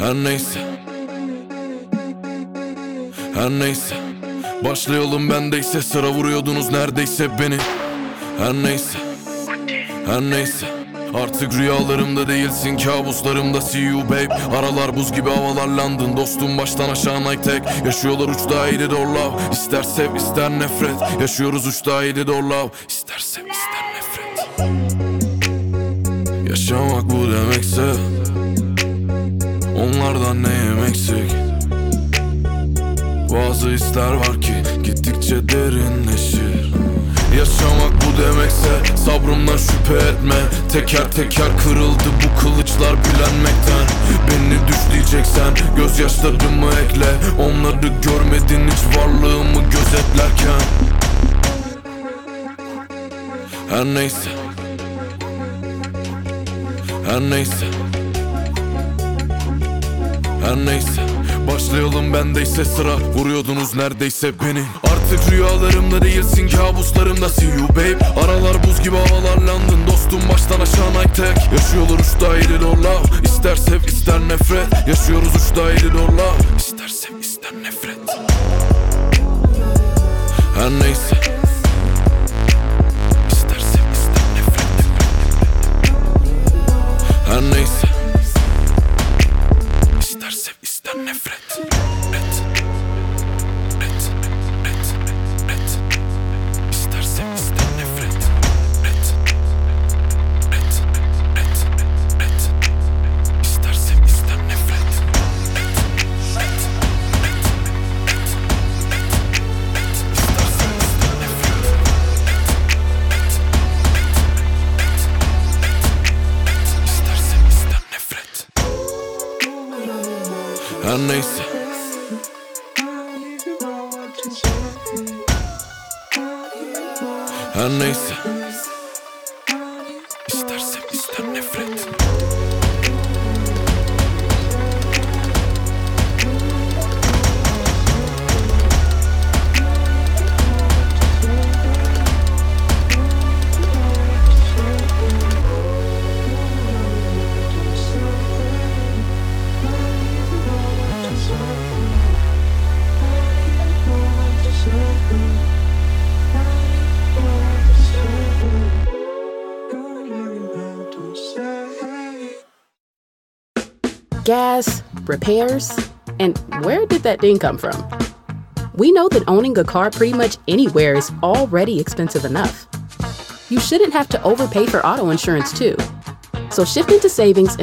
Her neyse, her neyse, başlayalım bendeyse. Sıra vuruyordunuz neredeyse beni. Her neyse, her neyse, artık rüyalarımda değilsin, kabuslarımda. See you babe. Aralar buz gibi, havalar London. Dostum baştan aşağı Nike tek. Yaşıyorlar uçta iyidir or love. İster sev ister nefret. Yaşıyoruz uçta iyidir or love. İster sev ister nefret. Yaşamak bu demekse, onlardan neyim eksik? Bazı hisler var ki gittikçe derinleşir. Yaşamak bu demekse sabrımdan şüphe etme. Teker teker kırıldı bu kılıçlar bilenmekten. Beni düş diyeceksen gözyaşlarımı ekle. Onları görmedin hiç varlığımı gözetlerken. Her neyse, her neyse, her neyse, başlayalım bendeyse. Sıra vuruyordunuz neredeyse beni. Artık rüyalarımda değilsin, kabuslarımda. See you babe. Aralar buz gibi, havalar London. Dostum baştan aşağı Nike tek. Yaşıyorlar uçta iyidir or love. İster sev ister nefret. Yaşıyoruz uçta iyidir or love. İster sev ister nefret. Her neyse, ister sev ister nefret. Her neyse, İster sev ister nefret. İster sev ister nefret. İster sev ister nefret. İster sev ister nefret. Her neyse, her neyse, ister sev ister nefret. Gas, repairs, and where did that ding come from? We know that owning a car pretty much anywhere is already expensive enough. You shouldn't have to overpay for auto insurance too. So shift into savings